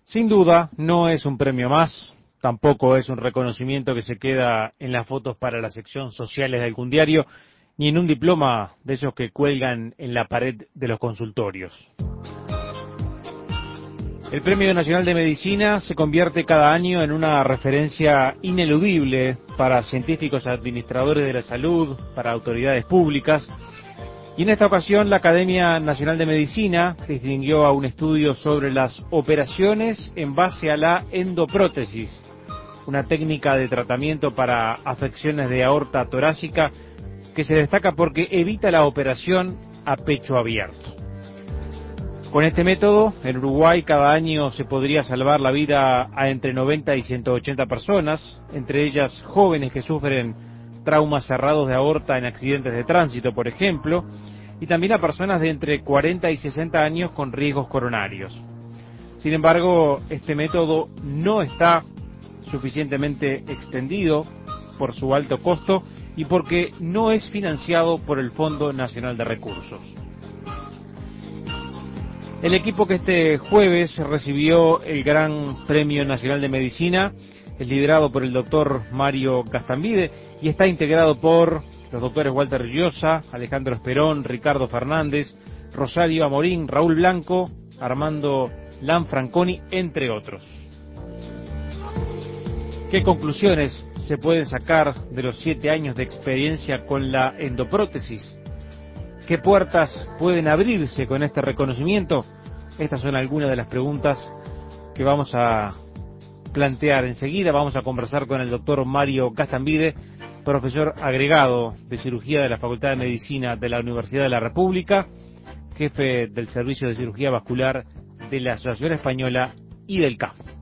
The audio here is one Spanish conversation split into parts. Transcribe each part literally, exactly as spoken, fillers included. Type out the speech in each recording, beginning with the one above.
Sin duda, no es un premio más, tampoco es un reconocimiento que se queda en las fotos para la sección sociales de algún diario, ni en un diploma de esos que cuelgan en la pared de los consultorios. El Premio Nacional de Medicina se convierte cada año en una referencia ineludible para científicos administradores de la salud, para autoridades públicas. Y en esta ocasión la Academia Nacional de Medicina distinguió a un estudio sobre las operaciones en base a la endoprótesis, una técnica de tratamiento para afecciones de aorta torácica que se destaca porque evita la operación a pecho abierto. Con este método, en Uruguay cada año se podría salvar la vida a entre noventa y ciento ochenta personas, entre ellas jóvenes que sufren traumas cerrados de aorta en accidentes de tránsito, por ejemplo, y también a personas de entre cuarenta y sesenta años con riesgos coronarios. Sin embargo, este método no está suficientemente extendido por su alto costo y porque no es financiado por el Fondo Nacional de Recursos. El equipo que este jueves recibió el Gran Premio Nacional de Medicina es liderado por el doctor Mario Gastambide y está integrado por los doctores Walter Llosa, Alejandro Esperón, Ricardo Fernández, Rosario Amorín, Raúl Blanco, Armando Lanfranconi, entre otros. ¿Qué conclusiones se pueden sacar de los siete años de experiencia con la endoprótesis? ¿Qué puertas pueden abrirse con este reconocimiento? Estas son algunas de las preguntas que vamos a plantear enseguida. Vamos a conversar con el doctor Mario Gastambide, profesor agregado de cirugía de la Facultad de Medicina de la Universidad de la República, jefe del Servicio de Cirugía Vascular de la Asociación Española y del C A F.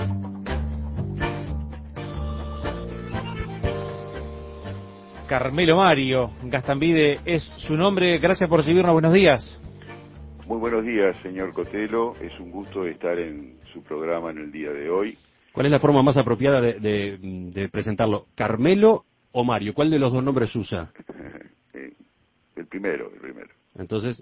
Carmelo Mario Gastambide es su nombre. Gracias por recibirnos. Buenos días. Muy buenos días, señor Cotelo. Es un gusto estar en su programa en el día de hoy. ¿Cuál es la forma más apropiada de, de, de presentarlo? ¿Carmelo o Mario? ¿Cuál de los dos nombres usa? El primero, el primero. Entonces,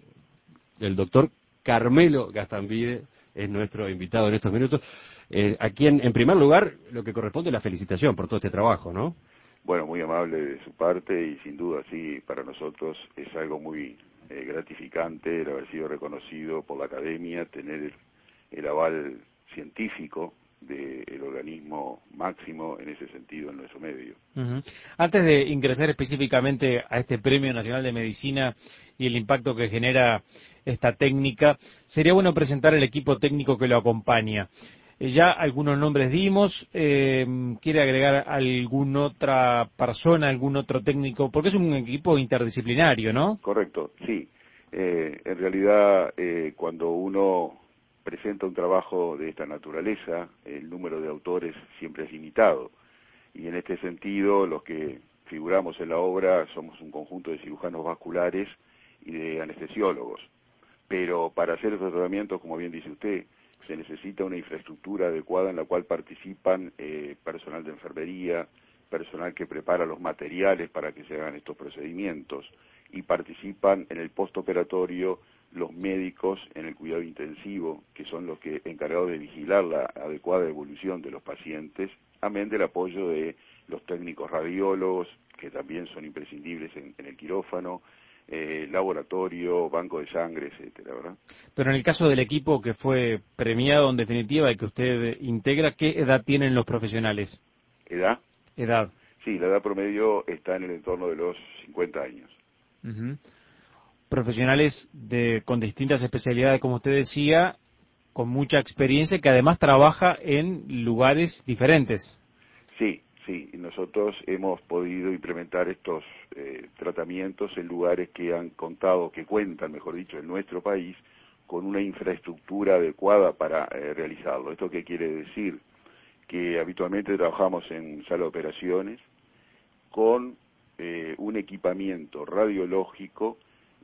el doctor Carmelo Gastambide es nuestro invitado en estos minutos. Eh, a quien, en primer lugar, lo que corresponde es la felicitación por todo este trabajo, ¿no? Bueno, muy amable de su parte y sin duda sí, para nosotros es algo muy eh, gratificante el haber sido reconocido por la Academia, tener el, el aval científico del organismo máximo en ese sentido en nuestro medio. Uh-huh. Antes de ingresar específicamente a este Premio Nacional de Medicina y el impacto que genera esta técnica, sería bueno presentar el equipo técnico que lo acompaña. Ya algunos nombres dimos, eh, ¿quiere agregar alguna otra persona, algún otro técnico? Porque es un equipo interdisciplinario, ¿no? Correcto, sí. Eh, en realidad, eh, cuando uno presenta un trabajo de esta naturaleza, el número de autores siempre es limitado. Y en este sentido, los que figuramos en la obra somos un conjunto de cirujanos vasculares y de anestesiólogos. Pero para hacer estos tratamientos, como bien dice usted, se necesita una infraestructura adecuada en la cual participan eh, personal de enfermería, personal que prepara los materiales para que se hagan estos procedimientos y participan en el postoperatorio los médicos en el cuidado intensivo, que son los que encargados de vigilar la adecuada evolución de los pacientes, amén del apoyo de los técnicos radiólogos, que también son imprescindibles en, en el quirófano, Eh, laboratorio, banco de sangre, etcétera, ¿verdad? Pero en el caso del equipo que fue premiado en definitiva y que usted integra, ¿qué edad tienen los profesionales? ¿Edad? Edad. Sí, la edad promedio está en el entorno de los cincuenta años. Uh-huh. Profesionales de con distintas especialidades, como usted decía, con mucha experiencia, que además trabaja en lugares diferentes. Sí. Sí, nosotros hemos podido implementar estos eh, tratamientos en lugares que han contado, que cuentan, mejor dicho, en nuestro país, con una infraestructura adecuada para eh, realizarlo. ¿Esto qué quiere decir? Que habitualmente trabajamos en sala de operaciones con eh, un equipamiento radiológico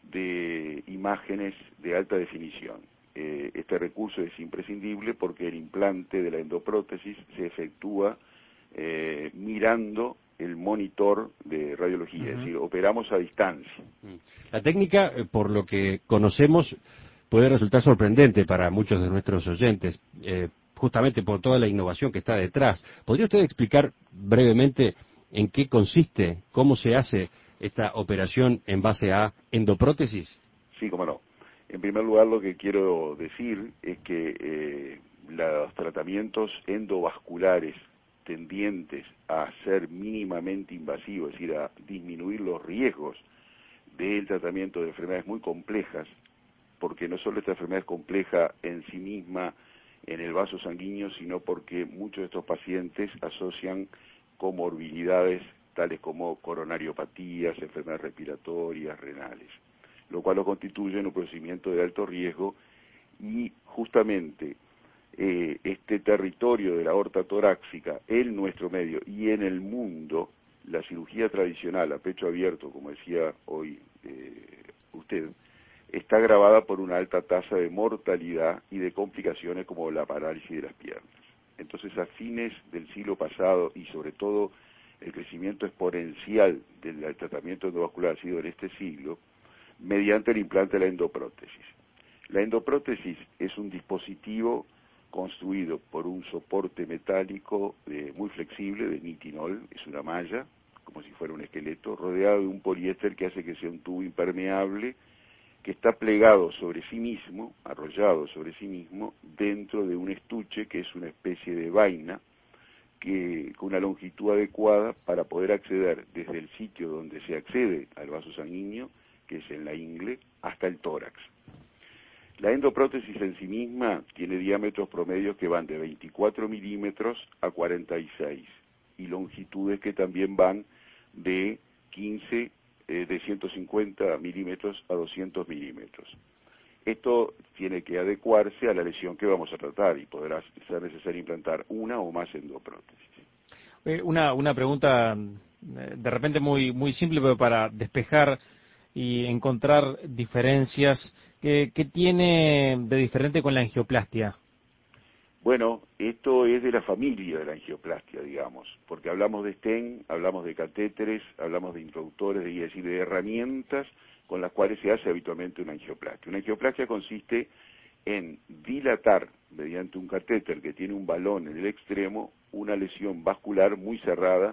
de imágenes de alta definición. Eh, este recurso es imprescindible porque el implante de la endoprótesis se efectúa Eh, mirando el monitor de radiología, uh-huh. Es decir, operamos a distancia. La técnica, por lo que conocemos, puede resultar sorprendente para muchos de nuestros oyentes. Eh, justamente por toda la innovación que está detrás. ¿Podría usted explicar brevemente en qué consiste, cómo se hace esta operación en base a endoprótesis? Sí, cómo no. En primer lugar, lo que quiero decir es que eh, los tratamientos endovasculares tendientes a ser mínimamente invasivos, es decir, a disminuir los riesgos del tratamiento de enfermedades muy complejas, porque no solo esta enfermedad es compleja en sí misma en el vaso sanguíneo, sino porque muchos de estos pacientes asocian comorbilidades tales como coronariopatías, enfermedades respiratorias, renales, lo cual lo constituye en un procedimiento de alto riesgo y justamente eh, este territorio de la aorta torácica en nuestro medio y en el mundo, la cirugía tradicional a pecho abierto, como decía hoy eh, usted, está agravada por una alta tasa de mortalidad y de complicaciones como la parálisis de las piernas. Entonces, a fines del siglo pasado y sobre todo el crecimiento exponencial del tratamiento endovascular ha sido en este siglo, mediante el implante de la endoprótesis. La endoprótesis es un dispositivo construido por un soporte metálico eh, muy flexible de nitinol, es una malla, como si fuera un esqueleto, rodeado de un poliéster que hace que sea un tubo impermeable, que está plegado sobre sí mismo, arrollado sobre sí mismo, dentro de un estuche que es una especie de vaina, que con una longitud adecuada para poder acceder desde el sitio donde se accede al vaso sanguíneo, que es en la ingle, hasta el tórax. La endoprótesis en sí misma tiene diámetros promedios que van de veinticuatro milímetros a cuarenta y seis, y longitudes que también van de quince, eh, de ciento cincuenta milímetros a doscientos milímetros. Esto tiene que adecuarse a la lesión que vamos a tratar y podrá ser necesario implantar una o más endoprótesis. Eh, una, una pregunta eh, de repente muy, muy simple, pero para despejar y encontrar diferencias. ¿Qué, qué tiene de diferente con la angioplastia? Bueno, esto es de la familia de la angioplastia, digamos, porque hablamos de stent, hablamos de catéteres, hablamos de introductores, es decir, de herramientas con las cuales se hace habitualmente una angioplastia. Una angioplastia consiste en dilatar mediante un catéter que tiene un balón en el extremo una lesión vascular muy cerrada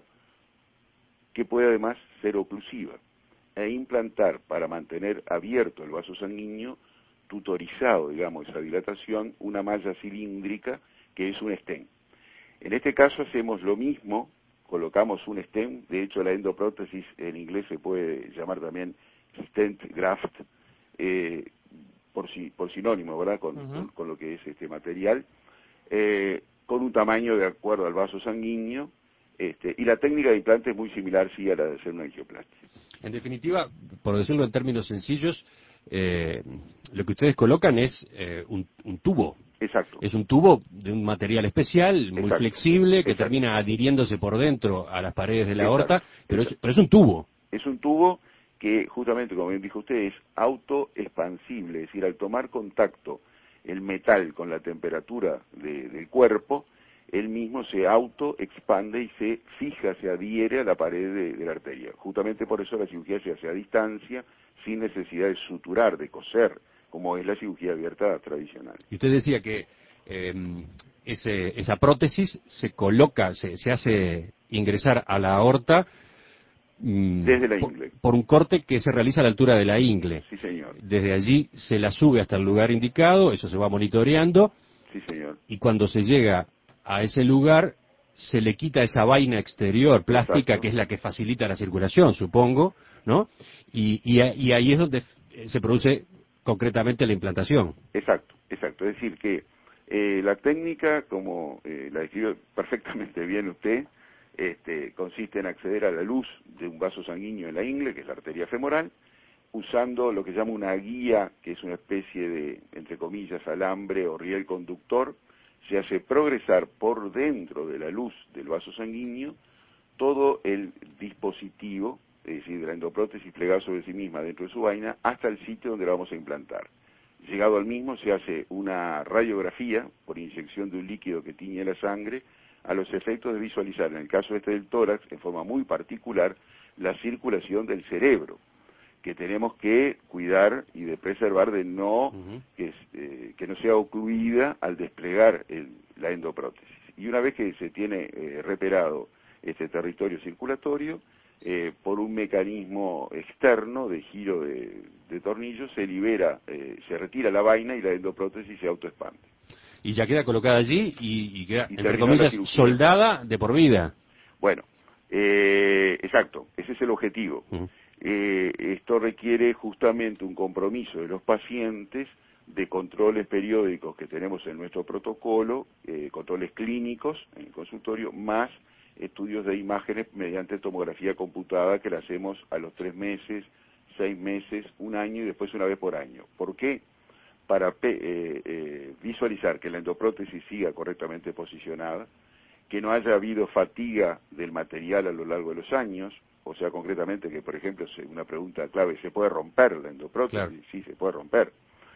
que puede además ser oclusiva e implantar para mantener abierto el vaso sanguíneo, tutorizado, digamos, esa dilatación, una malla cilíndrica que es un stent. En este caso hacemos lo mismo, colocamos un stent, de hecho la endoprótesis en inglés se puede llamar también stent graft, eh, por, si, por sinónimo, ¿verdad?, con, uh-huh. con, con lo que es este material, eh, con un tamaño de acuerdo al vaso sanguíneo, este, y la técnica de implante es muy similar, sí, a la de hacer una angioplastia. En definitiva, por decirlo en términos sencillos, eh, lo que ustedes colocan es eh, un, un tubo. Exacto. Es un tubo de un material especial, muy Exacto. flexible, que Exacto. termina adhiriéndose por dentro a las paredes de la Exacto. aorta, pero es, pero es un tubo. Es un tubo que, justamente, como bien dijo usted, es autoexpansible, es decir, al tomar contacto el metal con la temperatura de, del cuerpo, él mismo se autoexpande y se fija, se adhiere a la pared de, de la arteria. Justamente por eso la cirugía se hace a distancia, sin necesidad de suturar, de coser, como es la cirugía abierta tradicional. Y usted decía que eh, ese, esa prótesis se coloca, se, se hace ingresar a la aorta mm, desde la por, ingle. por un corte que se realiza a la altura de la ingle. Sí, señor. Desde allí se la sube hasta el lugar indicado, eso se va monitoreando. Sí, señor. Y cuando se llega a ese lugar, se le quita esa vaina exterior plástica, Exacto. que es la que facilita la circulación, supongo, ¿no? Y, y, y ahí es donde se produce concretamente la implantación. Exacto, exacto. Es decir, que eh, la técnica, como eh, la describió perfectamente bien usted, este, consiste en acceder a la luz de un vaso sanguíneo en la ingle, que es la arteria femoral, usando lo que llama una guía, que es una especie de, entre comillas, alambre o riel conductor. Se hace progresar por dentro de la luz del vaso sanguíneo todo el dispositivo, es decir, de la endoprótesis plegada sobre sí misma dentro de su vaina, hasta el sitio donde la vamos a implantar. Llegado al mismo, se hace una radiografía por inyección de un líquido que tiñe la sangre, a los efectos de visualizar, en el caso este del tórax, en forma muy particular, la circulación del cerebro, que tenemos que cuidar y de preservar de no uh-huh. que, eh, que no sea ocluida al desplegar el, la endoprótesis. Y una vez que se tiene eh, reperado este territorio circulatorio, eh, por un mecanismo externo de giro de, de tornillos se libera, eh, se retira la vaina y la endoprótesis se autoexpande. Y ya queda colocada allí y, y queda, y entre comillas, soldada de por vida. Bueno, eh, exacto, ese es el objetivo. Uh-huh. Eh, esto requiere justamente un compromiso de los pacientes de controles periódicos que tenemos en nuestro protocolo, eh, controles clínicos en el consultorio, más estudios de imágenes mediante tomografía computada que la hacemos a los tres meses, seis meses, un año y después una vez por año. ¿Por qué? Para eh, eh, visualizar que la endoprótesis siga correctamente posicionada, que no haya habido fatiga del material a lo largo de los años, o sea, concretamente que, por ejemplo, una pregunta clave, ¿se puede romper la endoprótesis? Claro. Sí, se puede romper.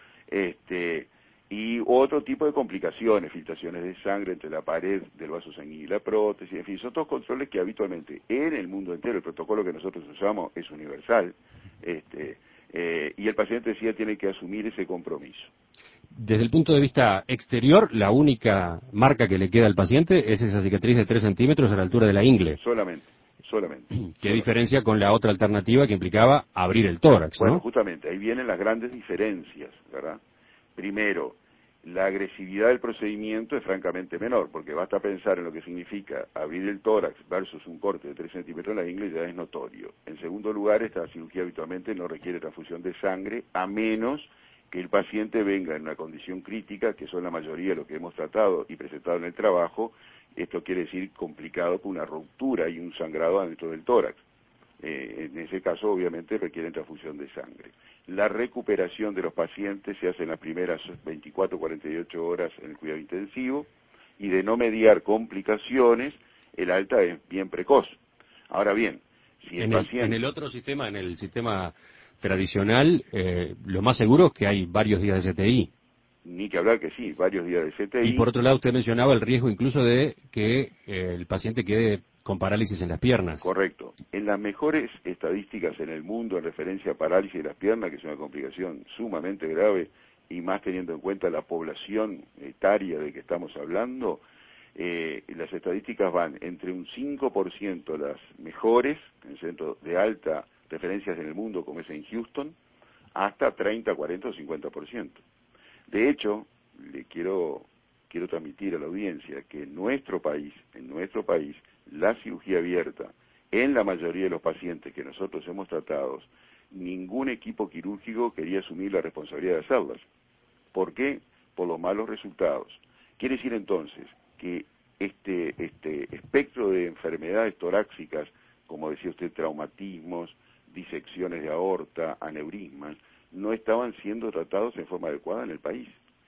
Este, y otro tipo de complicaciones, filtraciones de sangre entre la pared del vaso sanguíneo y la prótesis, en fin, son todos controles que habitualmente en el mundo entero, el protocolo que nosotros usamos es universal, este, eh, y el paciente decía tiene que asumir ese compromiso. Desde el punto de vista exterior, la única marca que le queda al paciente es esa cicatriz de tres centímetros a la altura de la ingle. Solamente, solamente. ¿Qué solamente. diferencia con la otra alternativa que implicaba abrir el tórax, Bueno, ¿no? justamente, ahí vienen las grandes diferencias, ¿verdad? Primero, la agresividad del procedimiento es francamente menor, porque basta pensar en lo que significa abrir el tórax versus un corte de tres centímetros en la ingle, ya es notorio. En segundo lugar, esta cirugía habitualmente no requiere transfusión de sangre, a menos que el paciente venga en una condición crítica, que son la mayoría de lo que hemos tratado y presentado en el trabajo. Esto quiere decir complicado por una ruptura y un sangrado dentro del tórax. Eh, en ese caso, obviamente, requieren transfusión de sangre. La recuperación de los pacientes se hace en las primeras veinticuatro a cuarenta y ocho horas en el cuidado intensivo, y de no mediar complicaciones, el alta es bien precoz. Ahora bien, si el en el, paciente... En el otro sistema, en el sistema tradicional, eh, lo más seguro es que hay varios días de C T I. Ni que hablar que sí, varios días de C T I. Y por otro lado, usted mencionaba el riesgo incluso de que eh, el paciente quede con parálisis en las piernas. Correcto. En las mejores estadísticas en el mundo en referencia a parálisis de las piernas, que es una complicación sumamente grave, y más teniendo en cuenta la población etaria de que estamos hablando, eh, las estadísticas van entre un cinco por ciento las mejores, en centros de alta referencias en el mundo, como es en Houston, hasta treinta, cuarenta o cincuenta por ciento. De hecho, le quiero, quiero transmitir a la audiencia que en nuestro país, en nuestro país, la cirugía abierta, en la mayoría de los pacientes que nosotros hemos tratado, ningún equipo quirúrgico quería asumir la responsabilidad de hacerlas. ¿Por qué? Por los malos resultados. Quiere decir entonces que este, este espectro de enfermedades torácicas, como decía usted, traumatismos, disecciones de aorta, aneurismas, no estaban siendo tratados en forma adecuada en el país.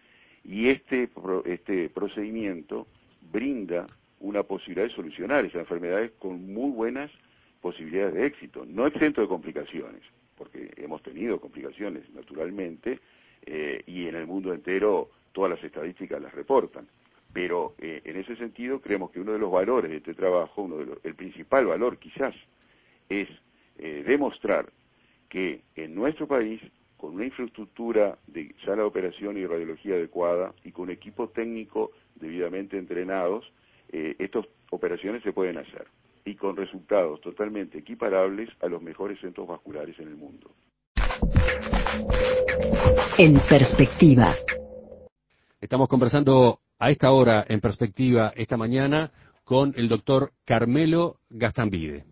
Y este, este procedimiento brinda una posibilidad de solucionar esas enfermedades con muy buenas posibilidades de éxito, no exento de complicaciones, porque hemos tenido complicaciones naturalmente, eh, y en el mundo entero todas las estadísticas las reportan. Pero eh, en ese sentido creemos que uno de los valores de este trabajo, uno de los, el principal valor quizás, es eh, demostrar que en nuestro país, con una infraestructura de sala de operación y radiología adecuada y con un equipo técnico debidamente entrenados, eh, estas operaciones se pueden hacer y con resultados totalmente equiparables a los mejores centros vasculares en el mundo. En perspectiva. Estamos conversando a esta hora en perspectiva esta mañana con el doctor Carmelo Gastambide.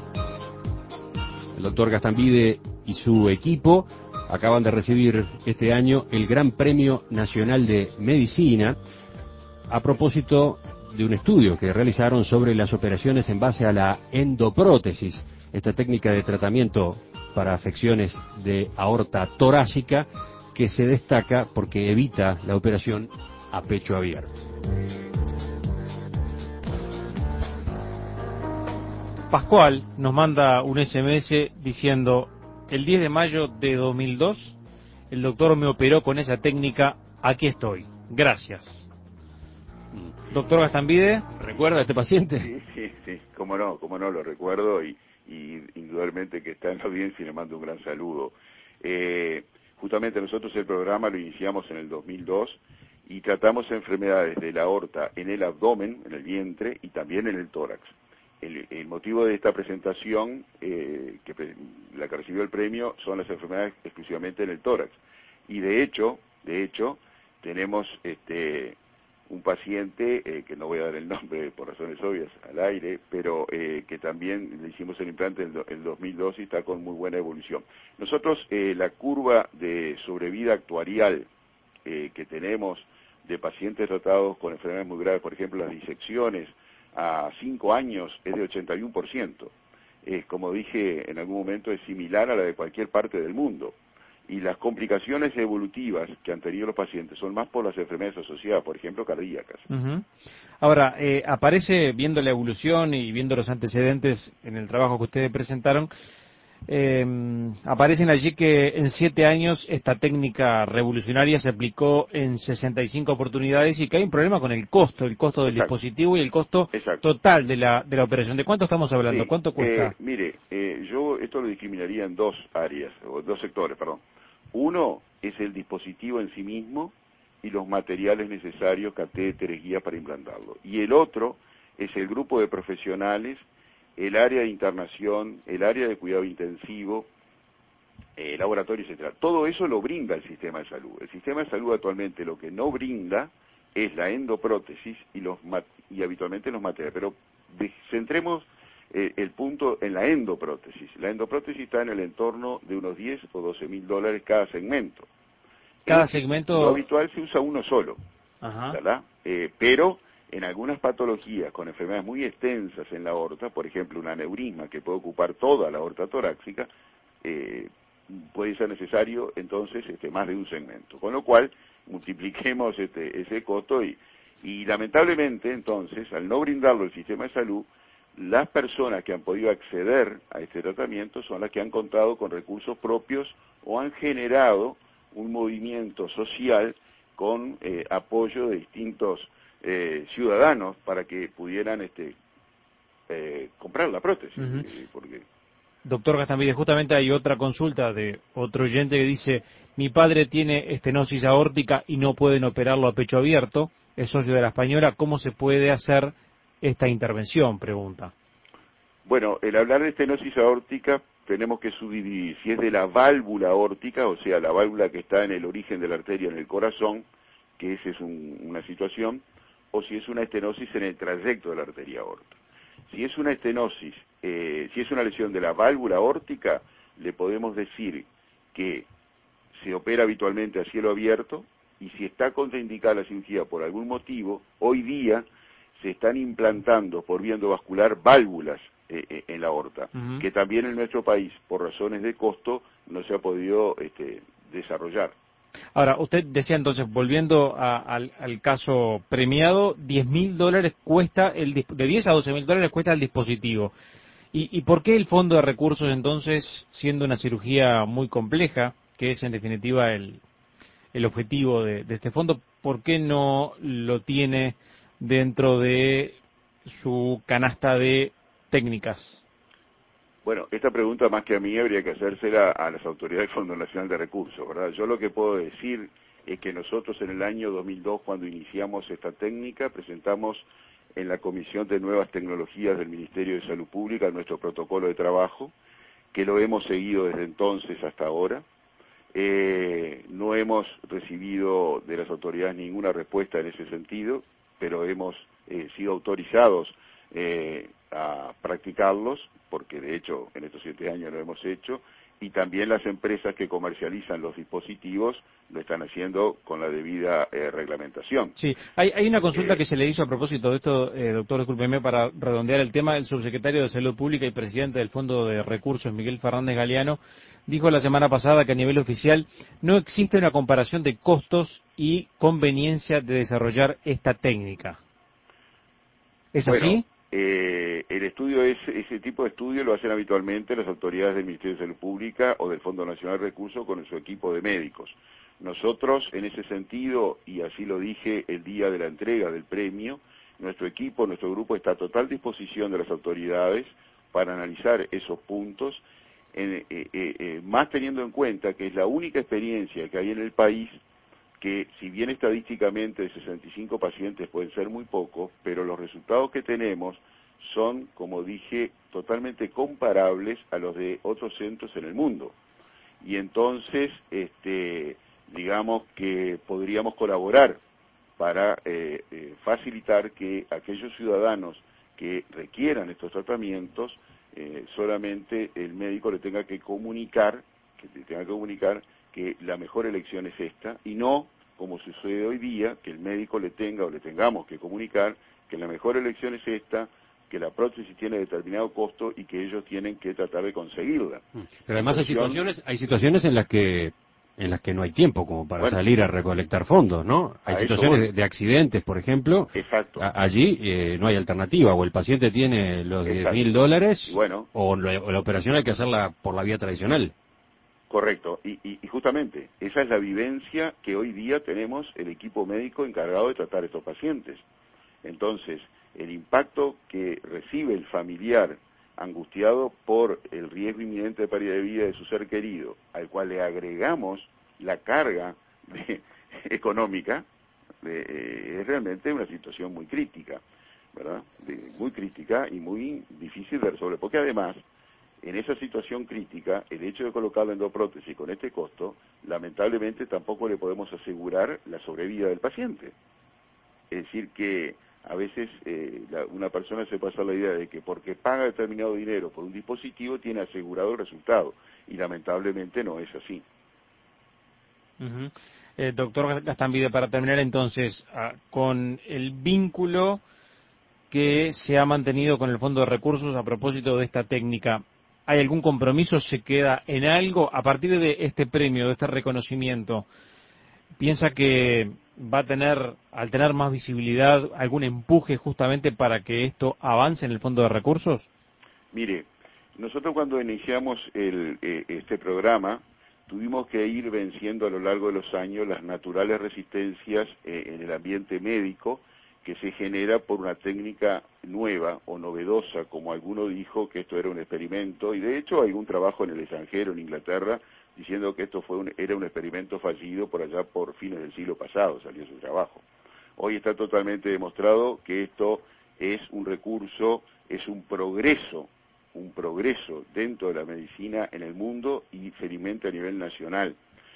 El doctor Gastambide y su equipo acaban de recibir este año el Gran Premio Nacional de Medicina a propósito de un estudio que realizaron sobre las operaciones en base a la endoprótesis, esta técnica de tratamiento para afecciones de aorta torácica que se destaca porque evita la operación a pecho abierto. Pascual nos manda un S M S diciendo: el diez de mayo de dos mil dos el doctor me operó con esa técnica, aquí estoy, gracias. Doctor Gastambide, ¿recuerda a este paciente? Sí, sí, sí, cómo no, cómo no, lo recuerdo, y, y indudablemente que está en la audiencia y le mando un gran saludo. Eh, justamente nosotros el programa lo iniciamos en el dos mil dos y tratamos enfermedades de la aorta en el abdomen, en el vientre y también en el tórax. El, el motivo de esta presentación, eh, que la que recibió el premio, son las enfermedades exclusivamente en el tórax. Y de hecho, de hecho, tenemos este un paciente, eh, que no voy a dar el nombre por razones obvias al aire, pero eh, que también le hicimos el implante en el dos mil dos y está con muy buena evolución. Nosotros, eh, la curva de sobrevida actuarial eh, que tenemos de pacientes tratados con enfermedades muy graves, por ejemplo las disecciones, a cinco años es de ochenta y uno por ciento. Eh, como dije en algún momento, es similar a la de cualquier parte del mundo. Y las complicaciones evolutivas que han tenido los pacientes son más por las enfermedades asociadas, por ejemplo, cardíacas. Uh-huh. Ahora, eh, aparece, viendo la evolución y viendo los antecedentes en el trabajo que ustedes presentaron, eh, aparecen allí que en siete años esta técnica revolucionaria se aplicó en sesenta y cinco oportunidades y que hay un problema con el costo, el costo del Exacto. dispositivo y el costo Exacto. total de la de la operación. ¿De cuánto estamos hablando? Sí. ¿Cuánto cuesta? Eh, mire, eh, yo esto lo discriminaría en dos áreas, o dos sectores, perdón. Uno es el dispositivo en sí mismo y los materiales necesarios, catéteres, guías para implantarlo. Y el otro es el grupo de profesionales, el área de internación, el área de cuidado intensivo, eh, laboratorio, etcétera. Todo eso lo brinda el sistema de salud. El sistema de salud actualmente lo que no brinda es la endoprótesis y los y habitualmente los materiales. Pero de, centremos eh, el punto en la endoprótesis. La endoprótesis está en el entorno de unos diez o doce mil dólares cada segmento. Cada es, segmento. Lo habitual se usa uno solo, Ajá. ¿verdad? Eh, pero en algunas patologías con enfermedades muy extensas en la aorta, por ejemplo, un aneurisma que puede ocupar toda la aorta torácica, eh, puede ser necesario entonces este, más de un segmento. Con lo cual, multipliquemos este, ese costo y, y lamentablemente entonces, al no brindarlo el sistema de salud, las personas que han podido acceder a este tratamiento son las que han contado con recursos propios o han generado un movimiento social con eh, apoyo de distintos eh, ciudadanos para que pudieran este, eh, comprar la prótesis. Uh-huh. eh, porque Doctor Gastambide, justamente hay otra consulta de otro oyente que dice: mi padre tiene estenosis aórtica y no pueden operarlo a pecho abierto, es socio de la Española, ¿cómo se puede hacer esta intervención? Pregunta. Bueno, el hablar de estenosis aórtica tenemos que subdividir si es de la válvula aórtica, o sea, la válvula que está en el origen de la arteria en el corazón, que esa es un, una situación, o si es una estenosis en el trayecto de la arteria aorta. Si es una estenosis, eh, si es una lesión de la válvula aórtica, le podemos decir que se opera habitualmente a cielo abierto, y si está contraindicada la cirugía por algún motivo, hoy día se están implantando por vía endovascular válvulas eh, eh, en la aorta, uh-huh. que también en nuestro país, por razones de costo, no se ha podido este, desarrollar. Ahora, usted decía entonces, volviendo a, al, al caso premiado, diez mil dólares cuesta, el de diez a doce mil dólares cuesta el dispositivo. ¿Y, ¿Y por qué el fondo de recursos entonces, siendo una cirugía muy compleja, que es en definitiva el, el objetivo de, de este fondo, por qué no lo tiene dentro de su canasta de técnicas? Bueno, esta pregunta más que a mí habría que hacérsela a las autoridades del Fondo Nacional de Recursos, ¿verdad? Yo lo que puedo decir es que nosotros en el año dos mil dos, cuando iniciamos esta técnica, presentamos en la Comisión de Nuevas Tecnologías del Ministerio de Salud Pública nuestro protocolo de trabajo, que lo hemos seguido desde entonces hasta ahora. Eh, no hemos recibido de las autoridades ninguna respuesta en ese sentido, pero hemos eh, sido autorizados eh, a practicarlos, porque de hecho en estos siete años lo hemos hecho, y también las empresas que comercializan los dispositivos lo están haciendo con la debida eh, reglamentación. Sí, hay, hay una consulta eh, que se le hizo a propósito de esto, eh, doctor, discúlpeme, para redondear el tema. El subsecretario de Salud Pública y presidente del Fondo de Recursos, Miguel Fernández Galeano, dijo la semana pasada que a nivel oficial no existe una comparación de costos y conveniencia de desarrollar esta técnica. ¿Es bueno, así? Eh, el estudio es, ese tipo de estudio lo hacen habitualmente las autoridades del Ministerio de Salud Pública o del Fondo Nacional de Recursos con su equipo de médicos. Nosotros, en ese sentido, y así lo dije el día de la entrega del premio, nuestro equipo, nuestro grupo está a total disposición de las autoridades para analizar esos puntos, en, eh, eh, eh, más teniendo en cuenta que es la única experiencia que hay en el país que, si bien estadísticamente de sesenta y cinco pacientes pueden ser muy pocos, pero los resultados que tenemos son, como dije, totalmente comparables a los de otros centros en el mundo. Y entonces, este, digamos que podríamos colaborar para eh, eh, facilitar que aquellos ciudadanos que requieran estos tratamientos, eh, solamente el médico le tenga que comunicar, que le tenga que comunicar que la mejor elección es esta, y no, como sucede hoy día, que el médico le tenga o le tengamos que comunicar que la mejor elección es esta, que la prótesis tiene determinado costo y que ellos tienen que tratar de conseguirla. Pero además hay situaciones, hay situaciones en las que en las que no hay tiempo como para bueno, salir a recolectar fondos, ¿no? Hay situaciones de, de accidentes, por ejemplo. Exacto. A, allí eh, no hay alternativa, o el paciente tiene los diez mil dólares, bueno, o la, o la operación hay que hacerla por la vía tradicional. Correcto, y, y, y justamente esa es la vivencia que hoy día tenemos el equipo médico encargado de tratar a estos pacientes. Entonces, el impacto que recibe el familiar angustiado por el riesgo inminente de pérdida de vida de su ser querido, al cual le agregamos la carga de, económica, de, eh, es realmente una situación muy crítica, ¿verdad? De, muy crítica y muy difícil de resolver, porque además, en esa situación crítica, el hecho de colocarlo en dos prótesis con este costo, lamentablemente tampoco le podemos asegurar la sobrevida del paciente. Es decir que a veces eh, la, una persona se pasa la idea de que porque paga determinado dinero por un dispositivo tiene asegurado el resultado, y lamentablemente no es así. Uh-huh. eh, doctor Gastambide, para terminar entonces, ah, con el vínculo que se ha mantenido con el Fondo de Recursos a propósito de esta técnica, ¿hay algún compromiso? ¿Se queda en algo? A partir de este premio, de este reconocimiento, ¿piensa que va a tener, al tener más visibilidad, algún empuje justamente para que esto avance en el Fondo de Recursos? Mire, nosotros cuando iniciamos el, eh, este programa, tuvimos que ir venciendo a lo largo de los años las naturales resistencias eh, en el ambiente médico que se genera por una técnica nueva o novedosa, como alguno dijo que esto era un experimento, y de hecho hay un trabajo en el extranjero, en Inglaterra, diciendo que esto fue un, era un experimento fallido por allá por fines del siglo pasado, salió su trabajo. Hoy está totalmente demostrado que esto es un recurso, es un progreso, un progreso dentro de la medicina en el mundo y felizmente a nivel nacional.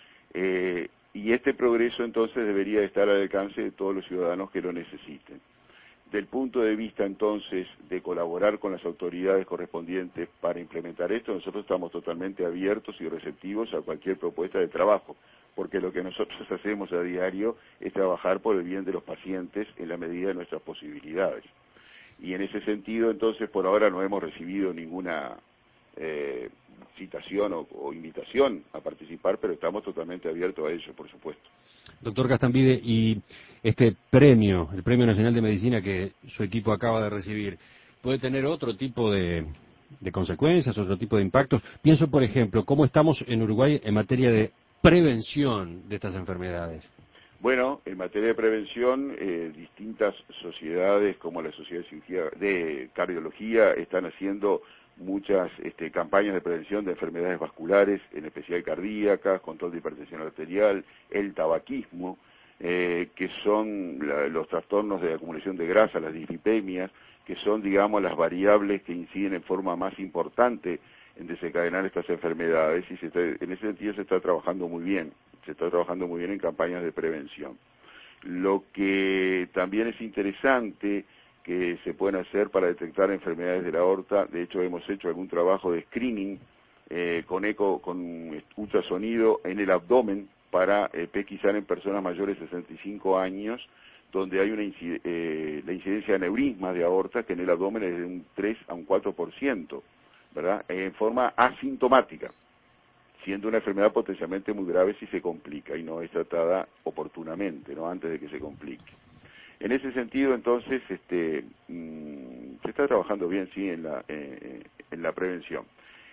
Eh, y este progreso entonces debería estar al alcance de todos los ciudadanos que lo necesiten. Del punto de vista entonces de colaborar con las autoridades correspondientes para implementar esto, nosotros estamos totalmente abiertos y receptivos a cualquier propuesta de trabajo, porque lo que nosotros hacemos a diario es trabajar por el bien de los pacientes en la medida de nuestras posibilidades. Y en ese sentido, entonces, por ahora no hemos recibido ninguna eh, citación o, o invitación a participar, pero estamos totalmente abiertos a ello, por supuesto. Doctor Gastambide, y este premio, el Premio Nacional de Medicina que su equipo acaba de recibir, ¿puede tener otro tipo de, de consecuencias, otro tipo de impactos? Pienso, por ejemplo, ¿cómo estamos en Uruguay en materia de prevención de estas enfermedades? Bueno, en materia de prevención, eh, distintas sociedades como la Sociedad de, Cirugía, de Cardiología están haciendo muchas este, campañas de prevención de enfermedades vasculares, en especial cardíacas, control de hipertensión arterial, el tabaquismo, eh, que son la, los trastornos de acumulación de grasa, las dislipemias, que son, digamos, las variables que inciden en forma más importante en desencadenar estas enfermedades, y se está, en ese sentido se está trabajando muy bien, se está trabajando muy bien en campañas de prevención. Lo que también es interesante que se pueden hacer para detectar enfermedades de la aorta, de hecho hemos hecho algún trabajo de screening eh, con eco, con ultrasonido en el abdomen para eh, pesquisar en personas mayores de sesenta y cinco años, donde hay una incid eh, la incidencia de aneurismas de aorta, que en el abdomen es de un tres a un cuatro por ciento, ¿verdad? En forma asintomática, siendo una enfermedad potencialmente muy grave si se complica y no es tratada oportunamente, ¿no? Antes de que se complique. En ese sentido, entonces, este, mmm, se está trabajando bien, sí, en la, eh, en la prevención.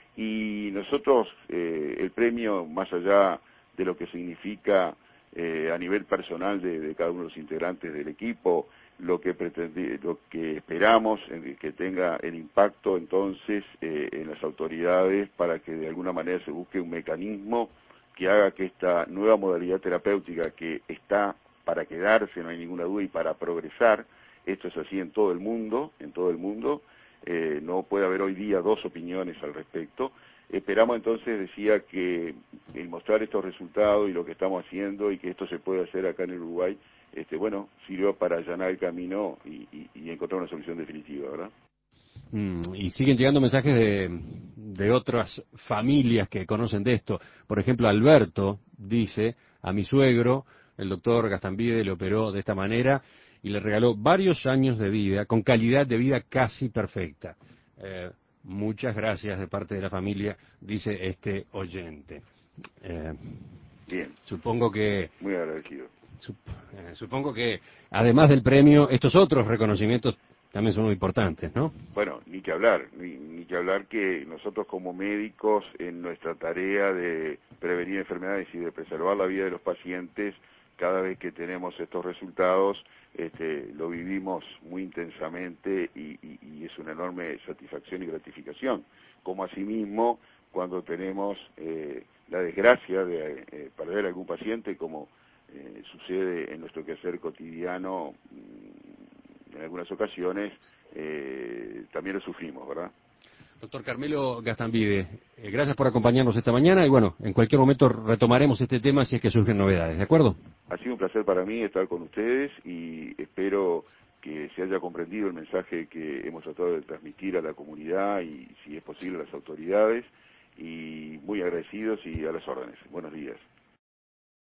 Y nosotros, eh, el premio, más allá de lo que significa eh, a nivel personal de, de cada uno de los integrantes del equipo, lo que pretendi, lo que esperamos en que tenga el impacto entonces eh, en las autoridades para que de alguna manera se busque un mecanismo que haga que esta nueva modalidad terapéutica que está para quedarse, no hay ninguna duda, y para progresar, esto es así en todo el mundo, en todo el mundo, eh, no puede haber hoy día dos opiniones al respecto. Esperamos entonces, decía, que el mostrar estos resultados y lo que estamos haciendo y que esto se puede hacer acá en el Uruguay, este, bueno, sirvió para allanar el camino y, y, y encontrar una solución definitiva, ¿verdad? Mm, y siguen llegando mensajes de, de otras familias que conocen de esto. Por ejemplo, Alberto dice, a mi suegro, el doctor Gastambide le operó de esta manera y le regaló varios años de vida, con calidad de vida casi perfecta. Eh, muchas gracias de parte de la familia, dice este oyente. Eh, Bien. Supongo que... Muy agradecido. Sup, eh, supongo que, además del premio, estos otros reconocimientos también son muy importantes, ¿no? Bueno, ni que hablar, ni, ni que hablar que nosotros como médicos en nuestra tarea de prevenir enfermedades y de preservar la vida de los pacientes, cada vez que tenemos estos resultados, este, lo vivimos muy intensamente y, y, y es una enorme satisfacción y gratificación. Como asimismo, cuando tenemos eh, la desgracia de eh, perder a algún paciente, como eh, sucede en nuestro quehacer cotidiano, en algunas ocasiones, eh, también lo sufrimos, ¿verdad? Doctor Carmelo Gastambide, eh, gracias por acompañarnos esta mañana y bueno, en cualquier momento retomaremos este tema si es que surgen novedades, ¿de acuerdo? Ha sido un placer para mí estar con ustedes y espero que se haya comprendido el mensaje que hemos tratado de transmitir a la comunidad y, si es posible, a las autoridades, y muy agradecidos y a las órdenes. Buenos días.